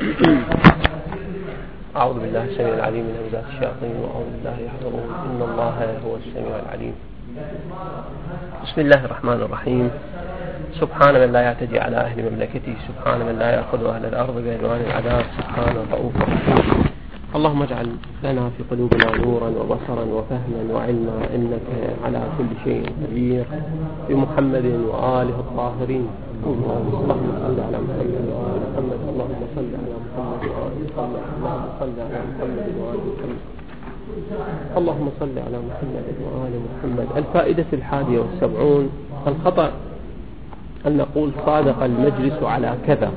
أعوذ بالله السميع العليم من همزات الشياطين وأعوذ بالله يحضرون إن الله هو السميع العليم. بسم الله الرحمن الرحيم. سبحان من لا يعتدي على أهل مملكته، سبحان من لا يأخذ أهل الأرض بعنوان العذاب، سبحان الرؤوف الرحيم. اللهم اجعل لنا في قلوبنا نورا وبصرا وفهما وعلما، إنك على كل شيء قدير. بمحمد وآله الطاهرين. اللهم صل على محمد وآل محمد. اللهم صل على محمد وآل محمد. اللهم صل على محمد وآل محمد. اللهم صل على محمد وآل محمد. الفائدة 71. الخطأ أن نقول صادق المجلس على كذا،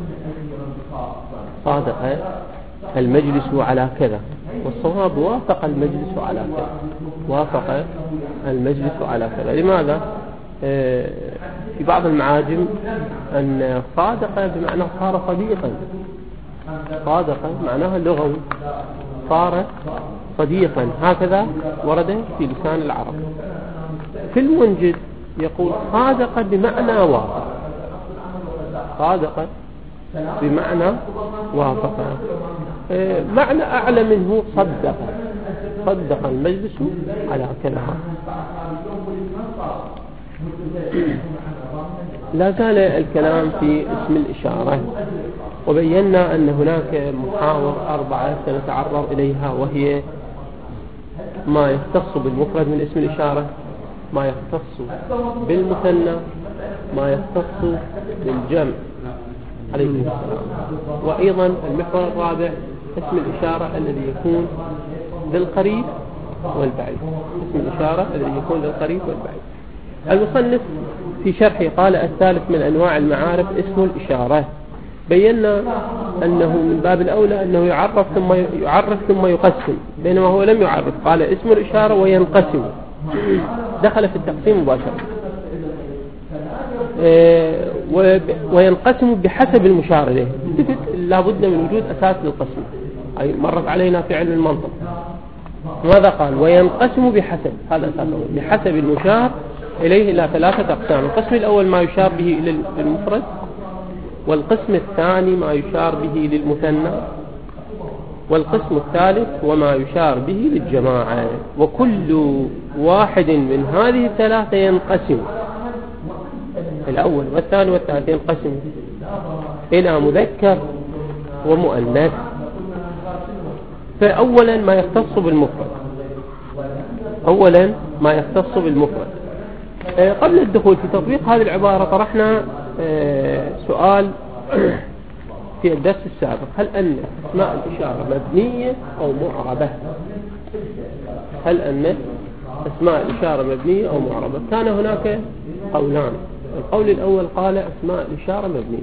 صادق المجلس على كذا، والصواب وافق المجلس على كذا، وافق المجلس على كذا. لماذا؟ في بعض المعاجم أن صادق بمعنى صار صديقا، صادق معناها لغوي، صار صديقا، هكذا ورد في لسان العرب. في المنجد يقول صادق بمعنى وافق، صادق بمعنى وافق. معنى أعلى منه صدق، صدق المجلس على كذا. لا زال الكلام في اسم الإشارة، وبينا أن هناك محاور 4 سنتعرض إليها، وهي ما يختص بالمفرد من اسم الإشارة، ما يختص بالمثنى، ما يختص بالجمع عليه السلام، وأيضا المحور الرابع اسم الإشارة الذي يكون للقريب والبعيد، اسم الإشارة الذي يكون للقريب والبعيد. المصنف في شرحه قال الثالث من أنواع المعارف اسم الإشارة. بينا أنه من باب الأولى أنه يعرف ثم يقسم، بينما هو لم يعرف، قال اسم الإشارة وينقسم، دخل في التقسيم مباشرة. وينقسم بحسب المشار إليه، لابد من وجود أساس للقسم، أي مرت علينا في علم المنطق. ماذا قال؟ وينقسم بحسب، هذا أساسه، بحسب المشار إليه إلى 3 أقسام. القسم الأول ما يشار به إلى المفرد، والقسم الثاني ما يشار به للمثنى، والقسم الثالث وما يشار به للجماعة. وكل واحد من هذه ال3 ينقسم، الأول والثاني والثالث ينقسم إلى مذكر ومؤنث. فأولا ما يختص بالمفرد، أولا ما يختص بالمفرد. قبل الدخول في تطبيق هذه العبارة طرحنا سؤال في الدرس السابق: هل أن أسماء الإشارة مبنية أو معربة؟ هل أن أسماء الإشارة مبنية أو معربة؟ كان هناك قولان. القول الأول قال أسماء الإشارة مبنية،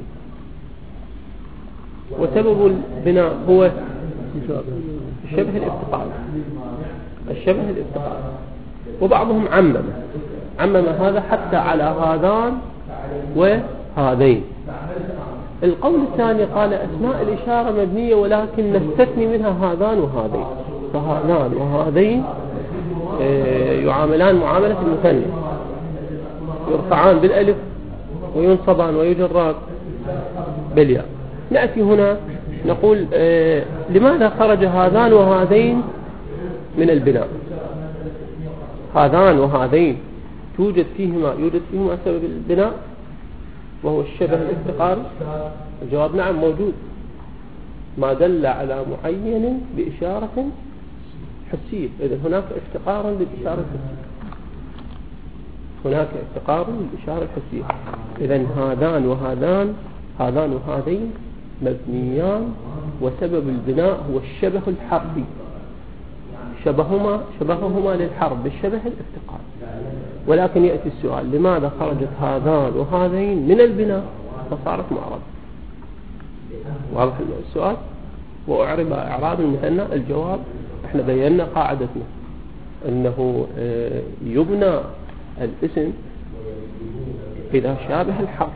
وسبب البناء هو الشبه الافتقار، الشبه الافتقار. وبعضهم عمم هذا حتى على هذان وهذين. القول الثاني قال أسماء الإشارة مبنية ولكن نستثني منها هذان وهذين، فهذان وهذين يعاملان معاملة المثنى، يرفعان بالألف وينصبان ويجران بالياء. نأتي هنا نقول لماذا خرج هذان وهذين من البناء؟ هذان وهذين يوجد فيهما سبب البناء وهو الشبه الافتقاري. الجواب نعم موجود، ما دل على معين بإشارة حسية. إذن هناك افتقار للإشارة الحسية، هناك افتقار للإشارة الحسية. إذن هذان وهذان، هذان وهذين مبنيان، وسبب البناء هو الشبه الحرفي، شبههما للحرف بالشبه الافتقار. ولكن يأتي السؤال: لماذا خرجت هذان وهذين من البناء فصارت معرب؟ واضح السؤال؟ وأعرب إعراب المثنى. الجواب: احنا بينا قاعدتنا أنه يبنى الاسم إذا شابه الحرف،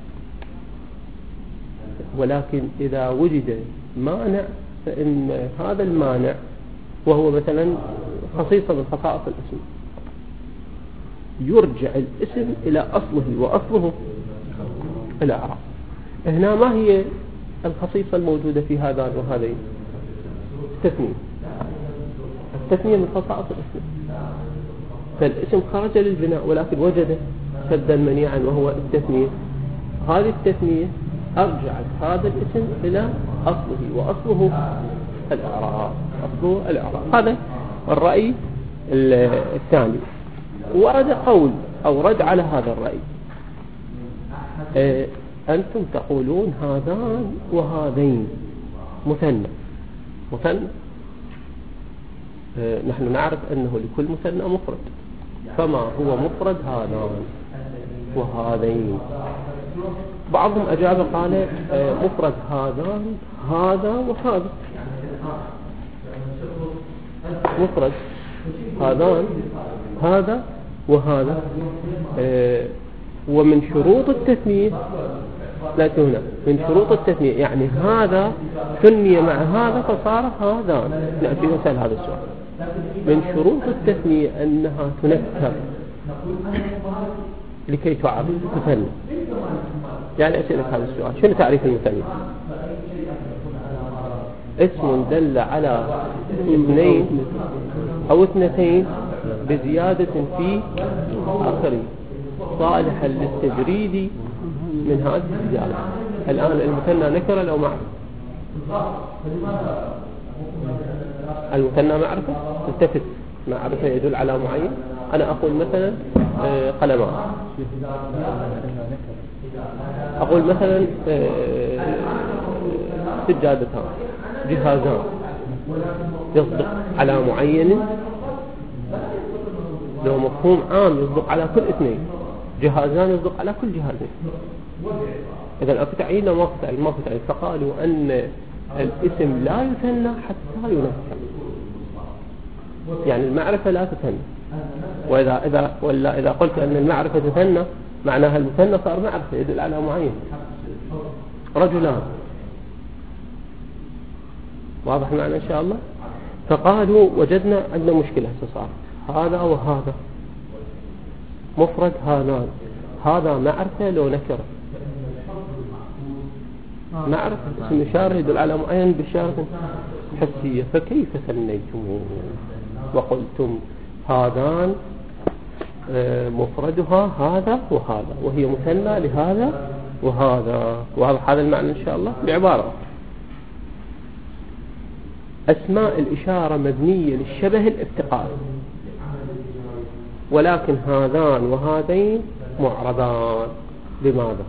ولكن إذا وجد مانع فإن هذا المانع، وهو مثلا خصيصة من خصائص الاسم، يرجع الاسم إلى أصله، وأصله الإعراب. هنا ما هي الخصيصة الموجودة في هذان وهذين؟ التثنية. التثنية من خصائص الاسم، فالاسم خرج للبناء ولكن وجد سدا منيعا وهو التثنية. هذه التثنية أرجعت هذا الاسم إلى أصله، وأصله الإعراب. أصله الإعراب. هذا الرأي الثاني. ورد قول أو رد على هذا الرأي، أنتم تقولون هذان وهذين مثنى. نحن نعرف أنه لكل مثنى مفرد، فما هو مفرد هذان وهذين؟ بعضهم أجاب قال مفرد هذان هذا وهذا. مفرد هذان هذا وهذا. ومن شروط التثنية، لا هنا من شروط التثنية يعني هذا ثني مع هذا فصار هذان. نأتي نسأل هذا السؤال. من شروط التثنية أنها تنكر لكي تعرف تثني. يعني أسألك هذا السؤال، شنو تعريف المثنى؟ اسم دل على اثنين أو اثنتين بزيادة في آخره صالحا للتجريد من هذه الزيادة. الآن المثنى نكرة لو معرفة؟ المثنى معرفة، التفت معرفة يدل على معين. أنا أقول مثلا قلمان، أقول مثلا سجادتان، جهازان، يصدق على معين. لو مفهوم عام يصدق على كل اثنين، جهازان يصدق على كل جهازين. إذا أكو تعيين ما أكو تعيين، ما أكو تعيين. فقالوا أن الاسم لا يثنى حتى ينكر، يعني المعرفة لا تثنى. وإذا قلت أن المعرفة تثنى معناها المثنى صار معرفة يدل على معين. رجلان، واضح المعنى إن شاء الله. فقالوا وجدنا عندنا مشكلة صار هذا وهذا مفرد هذان، هذا معرفة لو نكرة. معرفة اسم إشارة يدل على معين بإشارة حسية، فكيف ثنيتموه وقلتم هذان مفردها هذا وهذا وهي مثنى لهذا وهذا؟ واضح هذا المعنى إن شاء الله. بعبارة أسماء الإشارة مبنية للشبه الافتقار، ولكن هذان وهذين معرضان. لماذا؟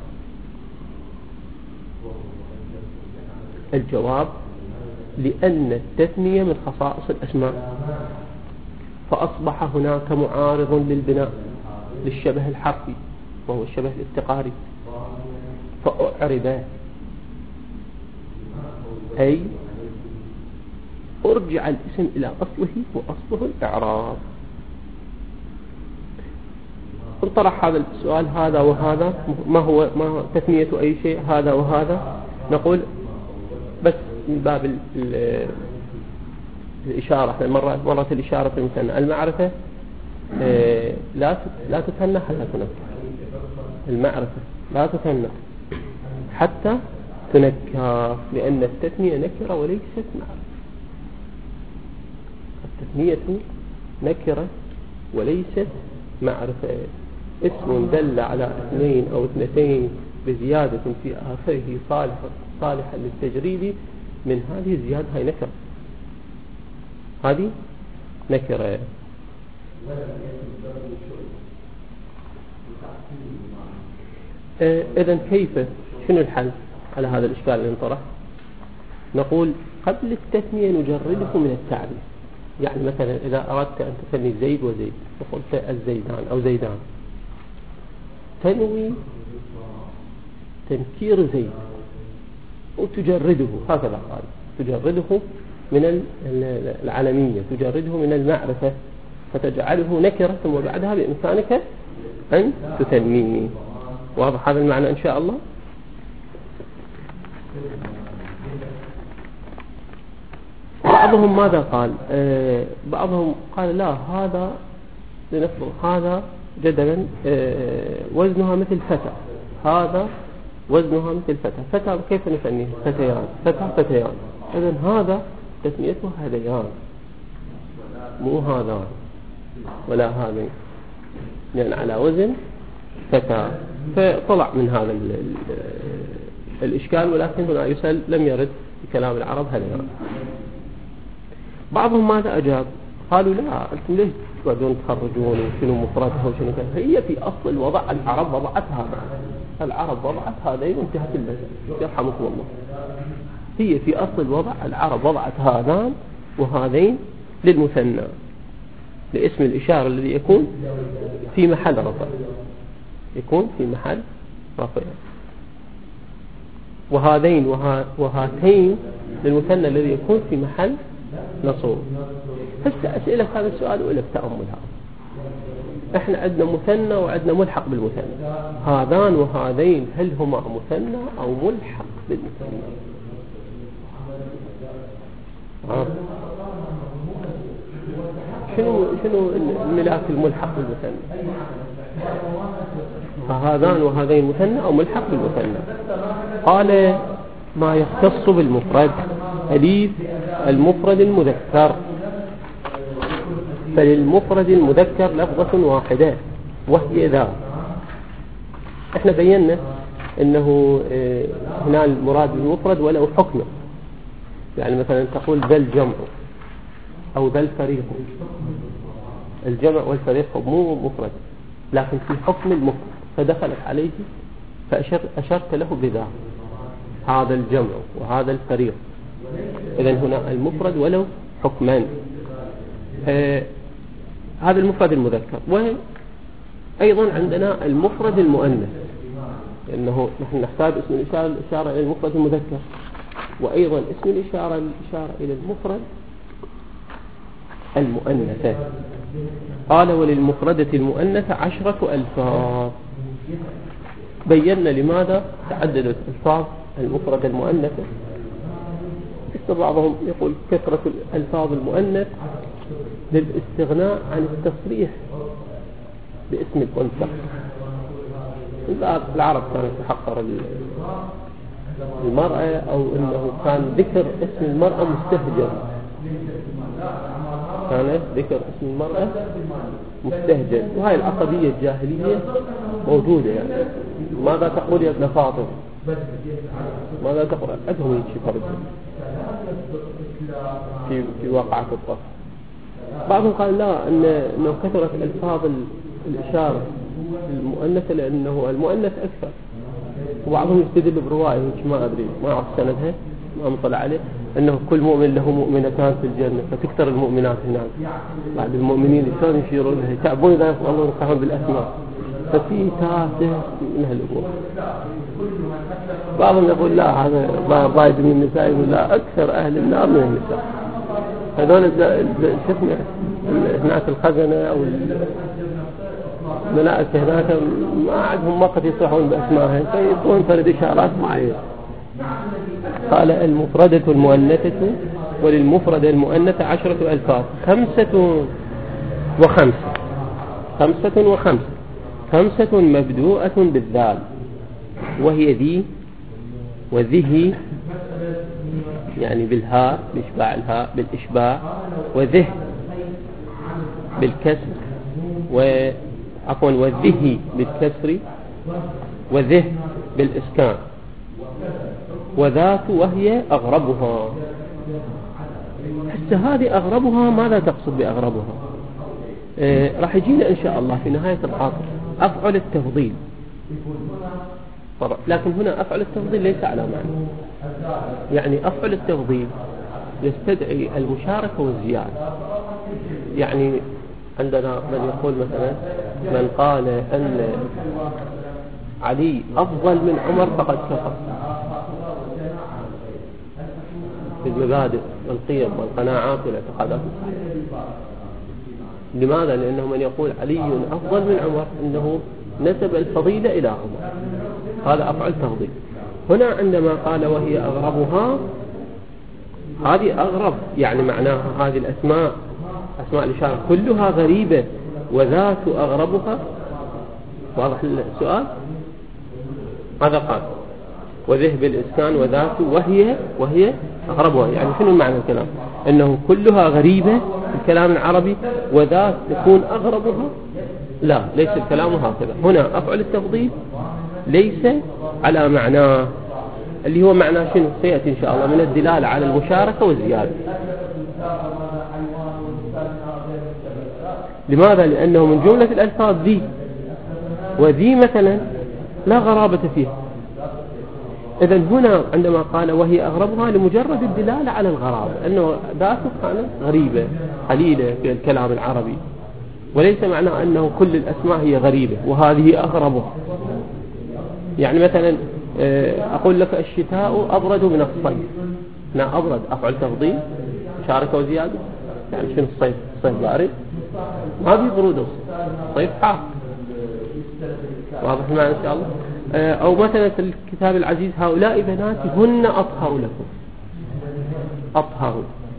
الجواب لأن التثنية من خصائص الأسماء، فأصبح هناك معارض للبناء للشبه الحرفي وهو الشبه الافتقاري، فأعرب أي أرجع الاسم إلى أصله وأصله الإعراب. انطرح هذا السؤال هذا وهذا ما هو تثنية أي شيء؟ هذا وهذا. نقول بس من باب الإشارة، احنا مرة الإشارة في المثنى. المعرفة لا تثنى حتى تنكر. المعرفة لا تثنى حتى تنكر، لأن التثنية نكرة وليست معرفة. التثنية نكرة وليست معرفة. اسم دل على اثنين أو اثنتين بزيادة في آخره صالحا للتجريد من هذه الزيادة، هاي نكرة، هذه نكرة. إذن كيف، شنو الحل على هذا الإشكال اللي انطرح؟ نقول قبل التثنية نجرده من التعريف. يعني مثلا إذا أردت أن تثني زيد وزيد وقلت الزيدان أو زيدان، تنوي تنكير زيد وتجرده، هكذا قال، تجرده من العلمية، تجرده من المعرفة، فتجعله نكرة ثم بعدها بإمكانك أن تثنيه. واضح هذا المعنى إن شاء الله. بعضهم ماذا قال؟ بعضهم قال لا، هذا لنفرض هذا جدلا وزنها مثل فتى، هذا وزنها مثل فتى. فتى كيف نسميه؟ فتيان، فتى فتيان. إذن هذا تسميته هذيان، مو هذان ولا هذين، لأن على وزن فتى. فطلع من هذا الإشكال، ولكن هنا يسأل لم يرد في كلام العرب هذيان. بعضهم ماذا أجاب؟ قالوا لا، أنتم ليش تقعدون تخرجون وشنو مفردها وشنو كذا؟ هي في أصل الوضع العرب وضعت هذا، العرب وضعت هذين وانتهت المسألة، يرحمكم الله. هي في أصل الوضع العرب وضعت هذان وهذين للمثنى، لاسم الإشارة الذي يكون في محل رفع، يكون في محل رفع. وهذين وهاتين للمثنى الذي يكون في محل نصوب. هسه أسئلة هذا السؤال وإلى تأملها. احنا عندنا مثنى وعندنا ملحق بالمثنى. هذان وهذين هل هما مثنى أو ملحق بالمثنى؟ شنو الملاك الملحق بالمثنى؟ هذان وهذين مثنى أو ملحق بالمثنى؟ قال ما يختص بالمفرد. أليف المفرد المذكر، فللمفرد المذكر لفظة واحدة وهي ذا. احنا بينا انه هنا المراد بالمفرد ولو حكمه، يعني مثلا تقول ذا الجمع او ذا الفريق. الجمع والفريق مو مفرد لكن في حكم المفرد، فدخلت عليه فأشرت له بذا، هذا الجمع وهذا الفريق. إذن هنا المفرد ولو حكمان. هذا المفرد المذكر. وأيضا عندنا المفرد المؤنث، لأنه نحن نحتاج اسم الإشارة إلى المفرد المذكر، وأيضا اسم الإشارة إلى المفرد المؤنثة. قال وللمفردة المؤنثة 10 ألفاظ. بينا لماذا تعددت ألفاظ المفردة المؤنثة. بعضهم يقول كثرة الألفاظ المؤنث للاستغناء عن التصريح باسم الأنثى. العرب كانت تحقر المرأة، أو أنه كان ذكر اسم المرأة مستهجن، كان ذكر اسم المرأة مستهجن. وهي العصبية الجاهلية موجودة. يعني ماذا تقول يا ابن فاطمة؟ ماذا تقول؟ أدهم يتشفر في واقعة الطف. بعضهم قال لا، أنه كثرت ألفاظ الإشارة المؤنثة لأنه المؤنث أكثر. وبعضهم يستدل برواية ما أدري، ما أعرف سندها، ما مطلع عليه، أنه كل مؤمن له مؤمنتان في الجنة، فتكثر المؤمنات هناك. بعد المؤمنين كانوا يشيرون لها يتعبون إذا يفضلون يقعون بالأسماء، ففي تاسع من هالأمور. بعضهم يقول لا، هذا ضايد من النساء، يقول لا، أكثر أهل النار من النساء. هذول شفنا هناك الخزنة أو الملائكة هناك ما عندهم وقت يصحون بأسمائهم، فيطون فرد إشارات معينة. قال المفردة المؤنثة وللمفردة المؤنثة 10 ألفاظ. 5 و5 5 مبدوءة بالذال، وهي ذي وذه، يعني بالهاء بإشباع الهاء بالإشباع، وذه بالكسر، وذه بالكسر، وذه بالإسكان، وذات وهي أغربها. حتى هذه أغربها، ماذا تقصد بأغربها؟ راح يجينا إن شاء الله في نهاية العصر أفعل التفضيل. لكن هنا أفعل التفضيل ليس على معنى، يعني أفعل التفضيل يستدعي المشاركة والزيادة. يعني عندنا من يقول مثلا من قال أن علي أفضل من عمر فقد كفر في المبادئ والقيم والقناعات والاعتقادات الصحيحة. لماذا؟ لأنه من يقول علي أفضل من عمر إنه نسب الفضيلة إلى عمر، هذا أفعل تفضيل. هنا عندما قال وهي أغربها، هذه أغرب يعني معناها هذه الأسماء، أسماء الإشارة كلها غريبة، وذات أغربها. واضح السؤال؟ ماذا قال؟ وذهب الإسكان وذاته وهي أغربها. يعني شنو معنى الكلام؟ أنه كلها غريبة في الكلام العربي وذات تكون أغربها؟ لا، ليس الكلام هكذا. هنا أفعل التفضيل ليس على معناه اللي هو معناه شنو سيأتي إن شاء الله من الدلالة على المشاركة والزيادة. لماذا؟ لأنه من جملة الألفاظ ذي، وذي مثلا لا غرابة فيها. إذن هنا عندما قال وهي أغربها لمجرد الدلالة على الغرابة، أنه ذاته كانت غريبة قليلة في الكلام العربي، وليس معناه أنه كل الأسماء هي غريبة وهذه أغربها. يعني مثلا أقول لك الشتاء أبرد من الصيف. لا، أبرد أفعل تفضيل شاركة وزيادة. يعني شنو الصيف؟ الصيف بارد، ما في برود، الصيف حار. واضح معنا إن شاء الله. أو مثلا في الكتاب العزيز هؤلاء بناتي هن أطهر لكم. أطهر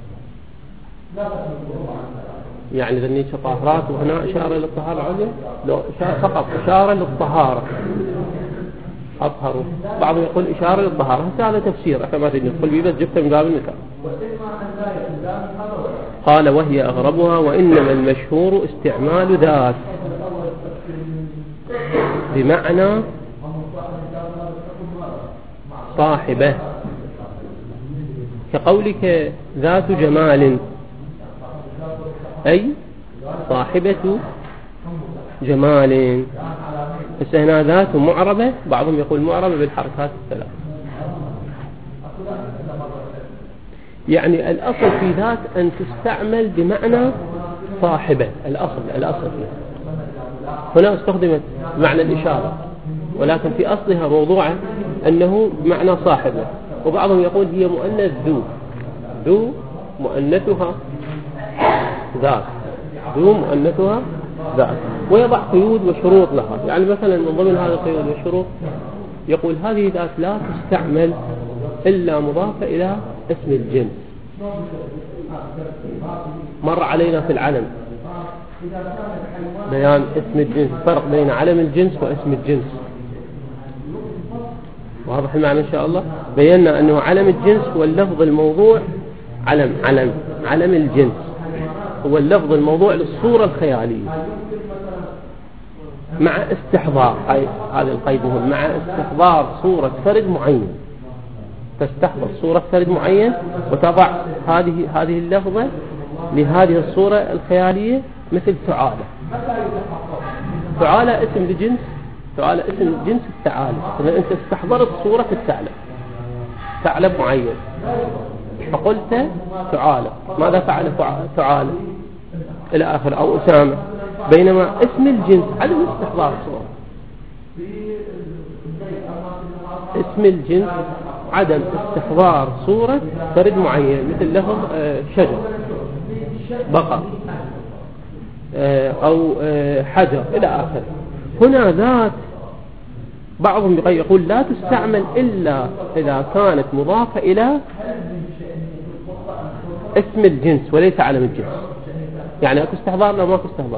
يعني ذنيك طاهرات، وهنا إشارة للطهارة العليا، لو فقط إشارة للطهارة. أطهر، بعضهم يقول إشارة للطهارة. هذا تفسير احنا ما تجي ندخل فيه، بس جبته من باب المثال. قال وهي أغربها، وإنما المشهور استعمال ذات بمعنى صاحبه، كقولك ذات جمال، أي صاحبة جمال. بس هنا ذات معربة، بعضهم يقول معربة بالحركات الثلاث. يعني الأصل في ذات أن تستعمل بمعنى صاحبة. الأصل فيها هنا استخدمت بمعنى الإشارة، ولكن في أصلها موضوعا أنه بمعنى صاحبة. وبعضهم يقول هي مؤنث ذو مؤنثها ذات، ذو مؤنثها ذات، ويضع قيود وشروط لها. يعني مثلا من ضمن هذه القيود والشروط يقول هذه ذات لا تستعمل إلا مضافة إلى اسم الجنس. مر علينا في العلم بيان اسم الجنس، فرق بين علم الجنس واسم الجنس. واضح المعنى إن شاء الله. بينا أنه علم الجنس هو اللفظ الموضوع، علم الجنس هو اللفظ الموضوع للصورة الخيالية مع استحضار، هذا القيد مهم، مع استحضار صورة فرد معين. تستحضر صورة فرد معين وتضع هذه اللفظة لهذه الصورة الخيالية، مثل تعالى اسم لجنس، تعالى اسم جنس التعالى. إذا أنت استحضرت صورة ثعلب معين فقلت تعالى، ماذا فعل تعالى إلى آخر، أو أسامة. بينما اسم الجنس عدم استحضار صورة. اسم الجنس عدم استحضار صورة فرد معين، مثل لفظ شجر، بقر، أو حجر إلى آخر. هنا ذات بعضهم يقول لا تستعمل إلا إذا كانت مضافة إلى اسم الجنس وليس علم الجنس. يعني أكو استحضار؟ لا،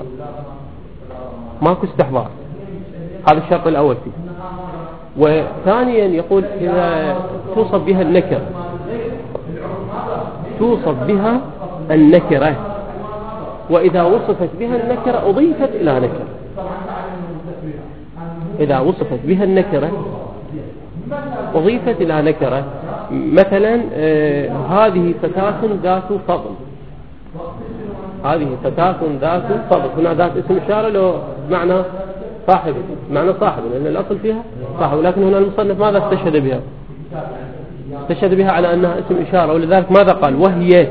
ماكو استحضار. هذا الشرط الأول فيه. وثانيا يقول إذا توصف بها النكرة، وإذا وصفت بها النكرة أضيفت إلى نكرة. إذا وصفت بها النكرة أضيفت إلى نكرة. مثلا هذه فتاة ذات فضل، هذه فتاة ذات فضل. هنا ذات اسم إشارة له معنى صاحب، لأن الأصل فيها صاحب. ولكن هنا المصنف ماذا استشهد بها؟ استشهد بها على أنها اسم إشارة، ولذلك ماذا قال؟ وهي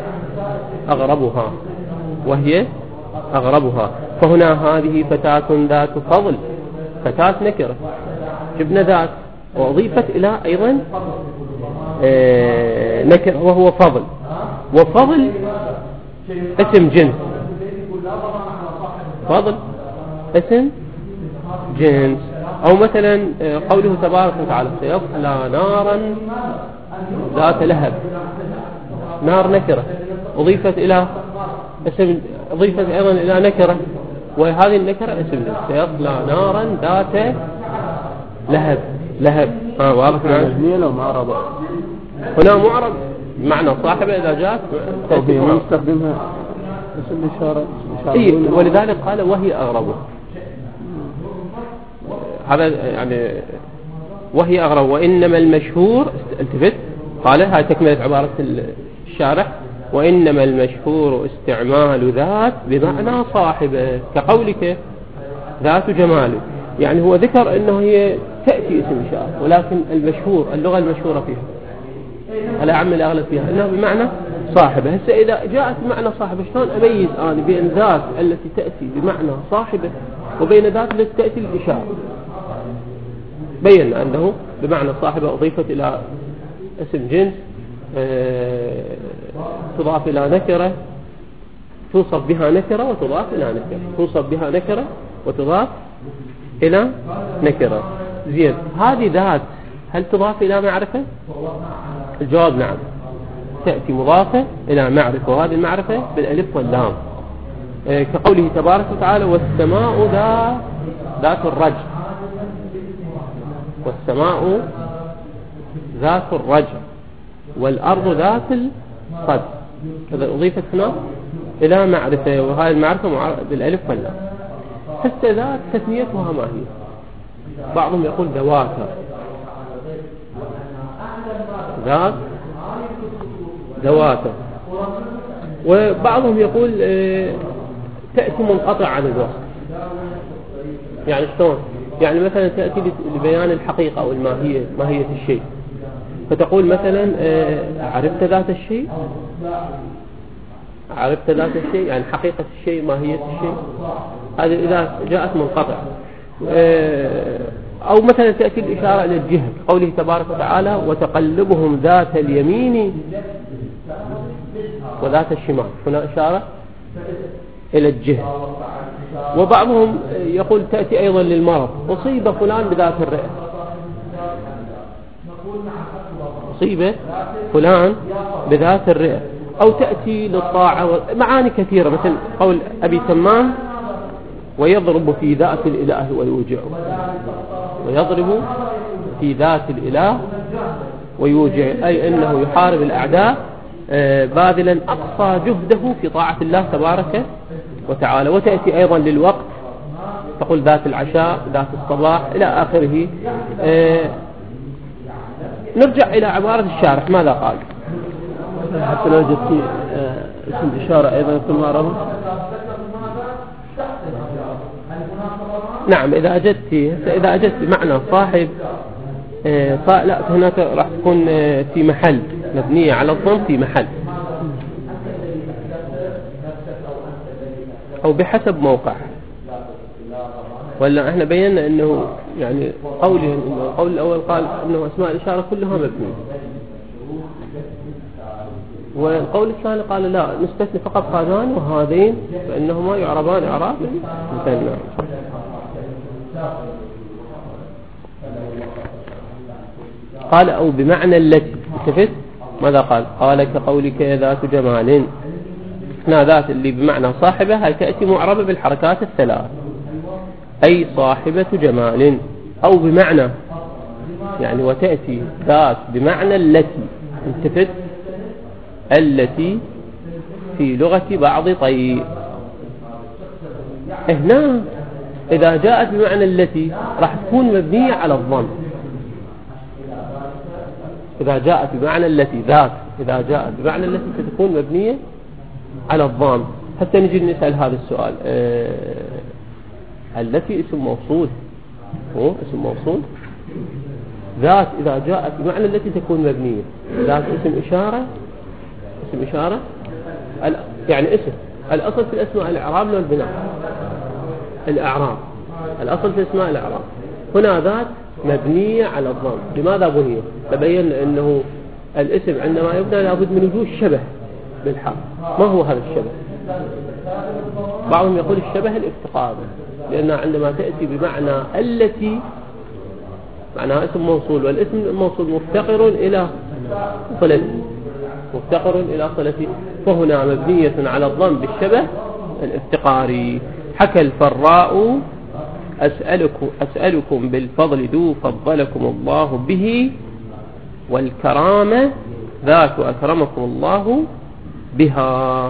أغربها. فهنا هذه فتاة ذات فضل، فتاة نكرة، جبنا ذات وأضيفت إلى أيضا نكرة وهو فضل. وفضل اسم جنس، فضل اسم جنس. أو مثلا قوله تبارك وتعالى سيصلى نارا ذات لهب، نار نكرة أضيفت أيضا إلى نكرة، وهذه النكرة اسم جنس. سيصلى نارا ذات لهب. واضح معنا. مبنية لو معربة. هنا معرب بمعنى صاحبة إذا جاءت تأتي معرب. نستخدمها اسم الإشارة. إيه، ولذلك قال وهي أغرب. هذا يعني وهي أغرب. وإنما المشهور التفت قال هاي تكملة عبارة الشارح وإنما المشهور استعمال ذات بمعنى صاحبة كقولك ذات جمال. يعني هو ذكر أنه هي تأتي اسم إشارة ولكن المشهور اللغة المشهورة فيها الأعم الأغلب فيها أنها بمعنى صاحبة. هسه إذا جاءت بمعنى صاحبة شلون أميز أنا بين ذات التي تأتي بمعنى صاحبة وبين ذات التي تأتي الإشارة؟ بينا أنه بمعنى صاحبة أضيفت إلى اسم جنس تضاف إلى نكرة توصف بها نكرة وتضاف إلى نكرة توصف بها نكرة وتضاف إلى نكرة. زين، هذه ذات هل تضاف إلى معرفة؟ الجواب نعم، تأتي مضافة إلى معرفة وهذه المعرفة بالألف واللام كقوله تبارك وتعالى والسماء ذات الرجع. والسماء ذات الرجع والأرض ذات الصدع. إذا أضيفت هنا إلى معرفة وهذه المعرفة بالألف واللام. حتى ذات تثنيتها ما هي؟ بعضهم يقول ذواتا ذات ذواتا وبعضهم يقول تأتي منقطع عن الوصف. يعني شلون؟ يعني مثلا تأتي لبيان الحقيقة أو الماهية ماهية الشيء فتقول مثلا عرفت ذات الشيء عرفت ذات الشيء يعني حقيقة الشيء ماهية الشيء. هذه إذا جاءت منقطع. أو مثلا تأتي الإشارة إلى الجهة قوله تبارك وتعالى وتقلبهم ذات اليمين وذات الشمال. هنا إشارة إلى الجهة. وبعضهم يقول تأتي أيضا للمرض أصيب فلان بذات الرئة أصيب فلان بذات الرئة. أو تأتي للطاعة معاني كثيرة مثل قول أبي تمام ويضرب في ذات الإله ويوجعه. ويضرب في ذات الإله ويوجع أي أنه يحارب الأعداء باذلا أقصى جهده في طاعة الله تبارك وتعالى. وتأتي أيضا للوقت تقول ذات العشاء ذات الصباح إلى آخره. نرجع إلى عبارة الشارح ماذا قال؟ حتى لو جدت اسم إشارة أيضا يكون معربة. نعم إذا أجدت معنى صاحب لا هناك راح تكون في محل مبنية على الضم في محل أو بحسب موقع. ولا احنا بينا انه يعني القول الأول قال انه اسماء الإشارة كلها مبنية والقول الثاني قال لا نستثني فقط هذان وهذين فإنهما يعربان إعراب مثنى. قال أو بمعنى التي التفت ماذا قال كقولك ذات جمال. هنا ذات اللي بمعنى صاحبة هاي تأتي معربة بالحركات الثلاث أي صاحبة جمال. أو بمعنى يعني وتأتي ذات بمعنى التي التفت التي في لغة بعض طيب. هنا إذا جاءت بمعنى التي راح تكون مبنية على الضم. إذا جاءت بمعنى التي ذات إذا جاءت بمعنى التي ستكون مبنية على الضم. حتى نجي نسأل هذا السؤال التي اسم موصول هو اسم موصول. ذات إذا جاءت بمعنى التي تكون مبنية ذات اسم إشارة يعني اسم. الأصل في الأسماء الإعراب لو البناء الإعراب الأصل في اسماء الإعراب. هنا ذات مبنية على الضم. لماذا بنية؟ تبين أنه الاسم عندما يبدأ لابد من وجود شبه بالحرف. ما هو هذا الشبه؟ بعضهم يقول الشبه الافتقار لأنها عندما تأتي بمعنى التي معناها اسم موصول والاسم الموصول مفتقر إلى صلته فهنا مبنية على الضم بالشبه الافتقاري. حكى الفراء أسألكم بالفضل ذو فضلكم الله به، والكرامة ذات أكرمكم الله بها.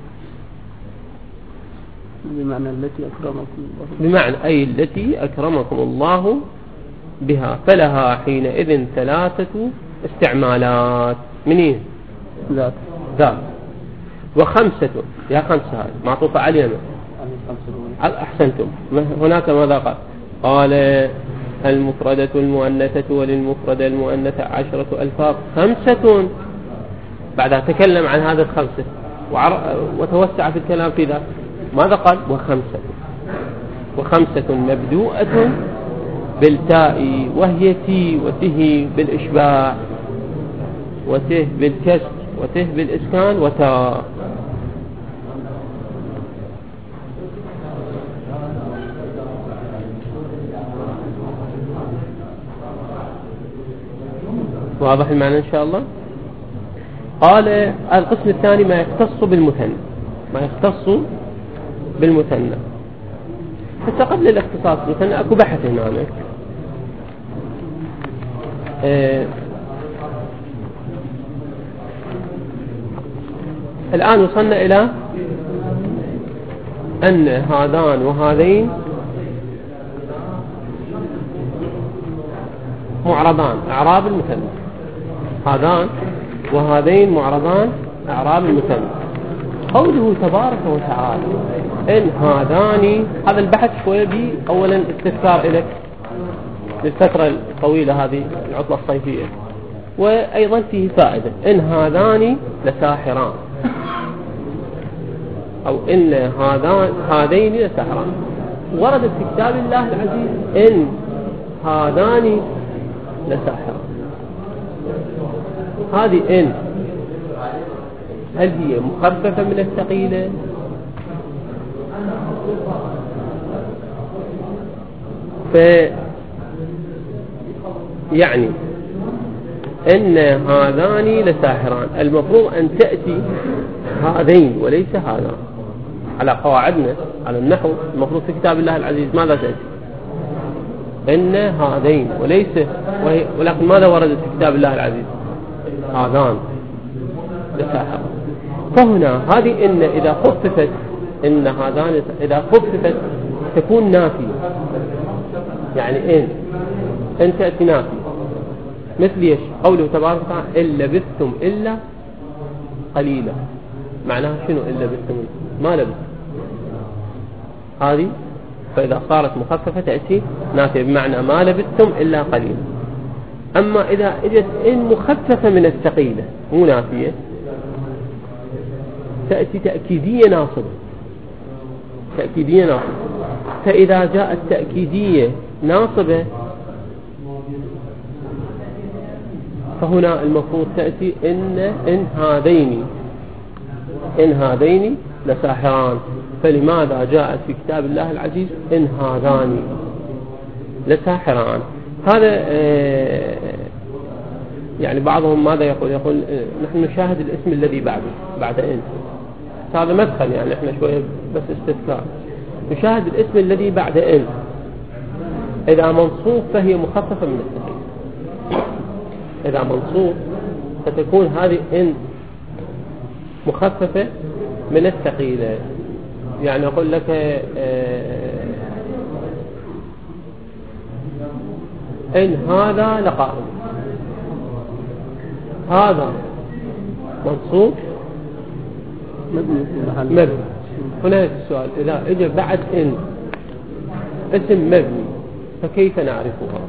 بمعنى التي أكرمكم الله، بمعنى أي التي أكرمكم الله بها. فلها حينئذ 3 استعمالات. منين؟ ذات. و5 يا 5 هذه معطوفة علينا. أحسنتم. هناك ماذا قال؟ قال المفردة المؤنثة وللمفردة المؤنثة 10 ألفاظ 5. بعدها تكلم عن هذا 5 وتوسع في الكلام في ذلك. ماذا قال؟ و5 مبدوءة بالتاء، وهي تي وته بالإشباع، وته بالكسر، وته بالإسكان، وتاء. واضح المعنى إن شاء الله. قال القسم الثاني ما يختص بالمثنى. حتى قبل الاختصاص بالمثنى أكو بحث هنا. الآن وصلنا إلى أن هذان وهذين معرضان إعراب المثنى. هذان وهذين معرضان إعراب المثنى. قوله تبارك وتعالى إن هذان، هذا البحث شوية بي أولا استذكار إليك للفترة الطويلة هذه العطلة الصيفية، وأيضا فيه فائدة. إن هذان لساحران، أو إن هذين لساحران. وردت في كتاب الله العزيز إن هذان لساحران. هذه إن هل هي مخففة من الثقيلة؟ يعني إن هذان لساحران، المفروض أن تأتي هذين وليس هذان. على قواعدنا على النحو المفروض في كتاب الله العزيز ماذا تأتي؟ إن هذين وليس، ولكن ماذا وردت في كتاب الله العزيز؟ هذان لساحران. فهنا هذه إن إذا خففت، إن هذان إذا خففت تكون نافية. يعني إن تأتي نافية. مثل إيش؟ قوله تبارك وتعالى إن لبثتم إلا قليلا. معناها شنو إن لبثتم؟ ما لبثتم. هذه فإذا صارت مخففة تأتي نافية بمعنى ما لبثتم إلا قليلا. أما إذا اجت إن مخففة من الثقيلة مو نافية، تأتي تأكيدية ناصبة. فإذا جاءت تأكيدية ناصبة فهنا المفروض تأتي إن هذين لساحران. فلماذا جاءت في كتاب الله العزيز إن هذان لساحران؟ هذا يعني بعضهم ماذا يقول نحن نشاهد الاسم الذي بعد إن. هذا مدخل، يعني احنا شوية بس استذكار. نشاهد الاسم الذي بعد إن إذا منصوب فهي مخففة من الثقيل. إذا منصوب فتكون هذه إن مخففة من الثقيلة. يعني أقول لك إن هذا لقائم، هذا منصوب مبني. هنا السؤال إذا اجى بعد إن اسم مبني فكيف نعرفها؟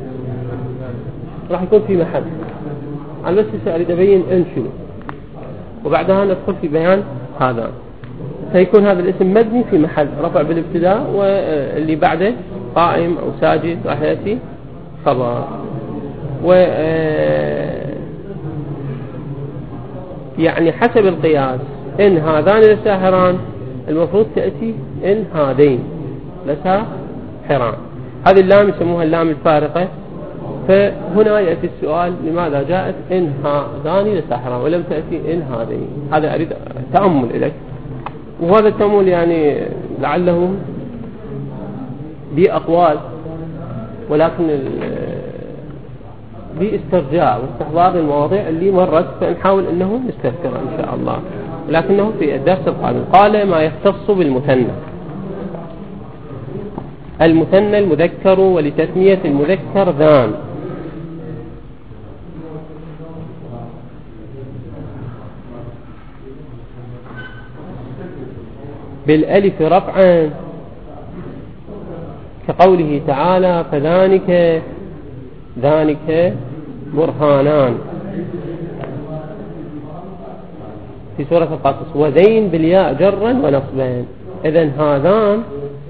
راح يكون في محل. أنا بس أريد أبين إن شنو، وبعدها ندخل في بيان هذا. سيكون هذا الاسم مبني في محل رفع بالابتداء، واللي بعده قائم أو ساجد راح يأتي خبر. يعني حسب القياس إن هذان لساحران المفروض تأتي إن هذين لساحران. هذه اللام يسموها اللام الفارقة. فهنا يأتي السؤال لماذا جاءت إن هذان لساحران ولم تأتي إن هذين؟ هذا أريد تأمل إليك، وهذا التأمل يعني لعله دي أقوال، ولكن باسترجاع واستحضار المواضيع اللي مرت فنحاول أنه نستذكرها إن شاء الله، ولكنه في الدرس القادم. قال ما يختص بالمثنى. المثنى المذكر، ولتثنية المذكر ذان. بالألف رفعا كقوله تعالى ذلك برهانان في سورة القصص. وذين بالياء جرا ونصبا. إذن هذان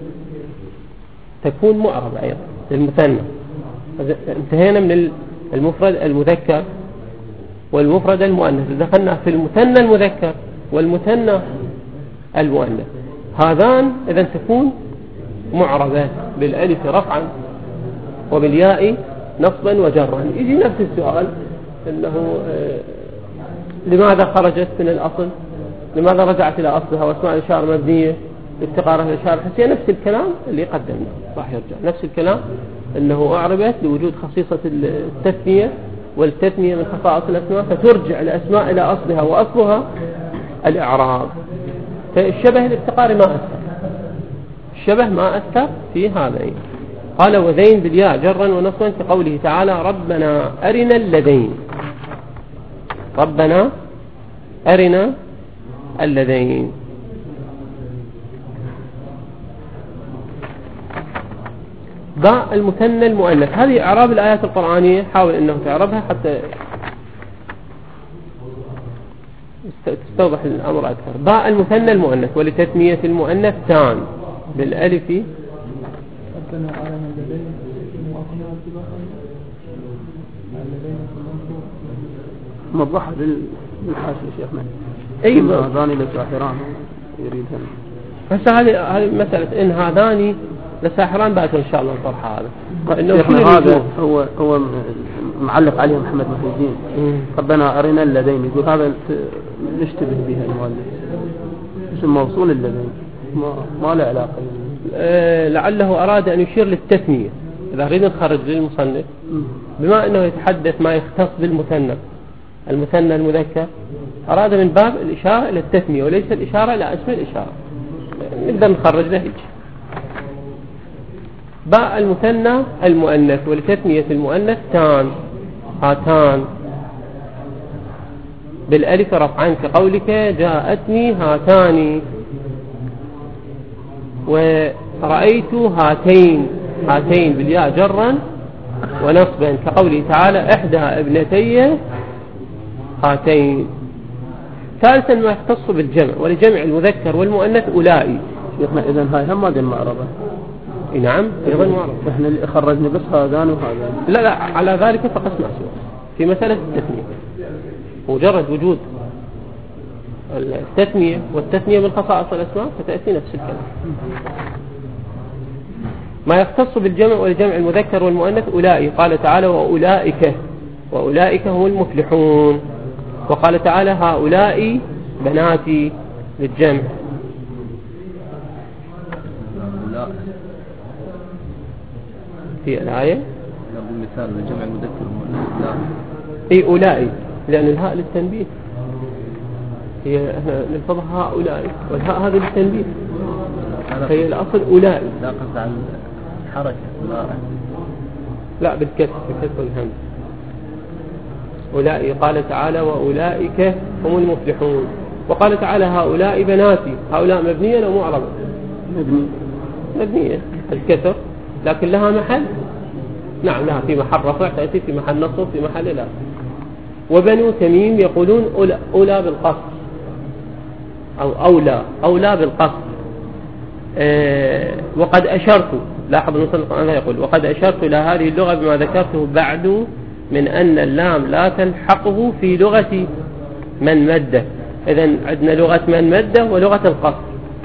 تكون معربة أيضا للمثنى. انتهينا من المفرد المذكر والمفرد المؤنث، دخلنا في المثنى المذكر والمثنى المؤنث. هذان إذن تكون معربة بالألف رفعا وبالياء نصبا وجرا. يجي نفس السؤال أنه لماذا خرجت من الأصل؟ لماذا رجعت إلى أصلها؟ واسماء الإشارة مبنية افتقارها الإشارة الحسية. نفس الكلام اللي قدمناه راح يرجع نفس الكلام، أنه أعربت لوجود خصيصة التثنية، والتثنية من خصائص الأسماء، فترجع الأسماء إلى أصلها، وأصلها الإعراب. فالشبه الافتقاري ما أثر، الشبه ما أثر في هذين. قال وذين بالياء جرا ونصبا كقوله تعالى ربنا أرنا اللذين. ربنا أرنا اللذين. باء المثنى المؤنث. هذه إعراب الآيات القرآنية، حاول أنه تعربها حتى تستوضح الأمر أكثر. باء المثنى المؤنث، ولتثنية المؤنث تان بالألف. موضحها بالحاشية شيخ مالك. أيوة. هذان لساحران يريدهن. بس هذه مسألة إن هذان لساحران بأتوا إن شاء الله الطرح هذا. هذا هو معلق عليه محمد محي الدين. ربنا أرنا اللذين، يقول هذا نشتبه بها المؤلف، اسم موصول اللذين ما له علاقة. لعله أراد أن يشير للتثنية. إذا أريد نخرج للمصنف بما أنه يتحدث ما يختص بالمثنى المثنى المذكر، أراد من باب الإشارة إلى التثنية وليس الإشارة إلى اسم الإشارة. نقدر نخرج له هيك. باء المثنى المؤنث، ولتثنية المؤنث تان هاتان بالألف رفعا كقولك جاءتني هاتان ورأيت هاتين. هاتين بالياء جرا ونصبا كقوله تعالى إحدى ابنتي هاتين. ثالثا ما يختص بالجمع، ولجمع المذكر والمؤنث أولئي. شيخنا إذن هاي هم هذه المعربة. نعم أيضا معربة. إحنا اللي خرجنا بس هذان وهذان. لا على ذلك فقسنا سوا في مسألة التثنية. مجرد وجود التثنية والتثنية من خصائص الأسماء فتأتي نفس الكلام. ما يختص بالجمع ولجمع المذكر والمؤنث أولئي. قال تعالى وأولئك هم المفلحون. وقال تعالى هؤلاء بناتي للجمع. في الآية مثال لجمع المذكر والمؤنث أي أولئي، لأن الهاء للتنبيه، هي احنا نلفظها هؤلاء والهاء هذا للتنبيه، فهي الأصل أولئي. لا قصد عن حركة لا بالكسر والهمز. أولئي. قال تعالى وأولئك هم المفلحون. وقال تعالى هؤلاء بناتي. هؤلاء مبنية أو معربة؟ مبنية الكسر، لكن لها محل. نعم لها في محل رفع، تأتي في محل نصب، في محل لا. وبنو تميم يقولون أولى بالقصر أو أولى بالقصر. وقد أشرت، لاحظ المصنف أنه يقول وقد أشرت إلى هذه اللغة بما ذكرته بعد من أن اللام لا تلحقه في لغة من مده. إذن عندنا لغة من مده ولغة القصر،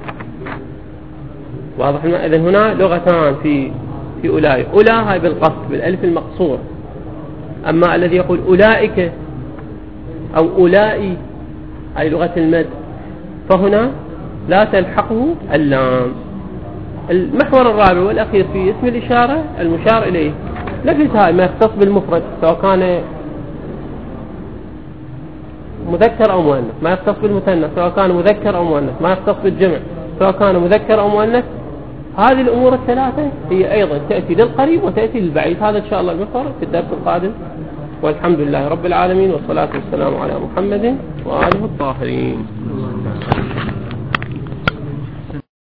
واضح؟ إذن هنا لغتان في أولئك. أولى هاي بالقصر بالألف المقصور، أما الذي يقول أولئك أو أولئي هاي لغة المد، فهنا لا تلحقه اللام. المحور الرابع والأخير في اسم الإشارة المشار إليه نفس هاي ما يختص بالمفرد سواء كان مذكر أو مؤنث، ما يختص بالمثنى سواء كان مذكر أو مؤنث، ما يختص بالجمع سواء كان مذكر أو مؤنث. هذه الأمور الثلاثة هي أيضا تأتي للقريب وتأتي للبعيد. هذا إن شاء الله المحور في الدرس القادم، والحمد لله رب العالمين، والصلاة والسلام على محمد وآله الطاهرين.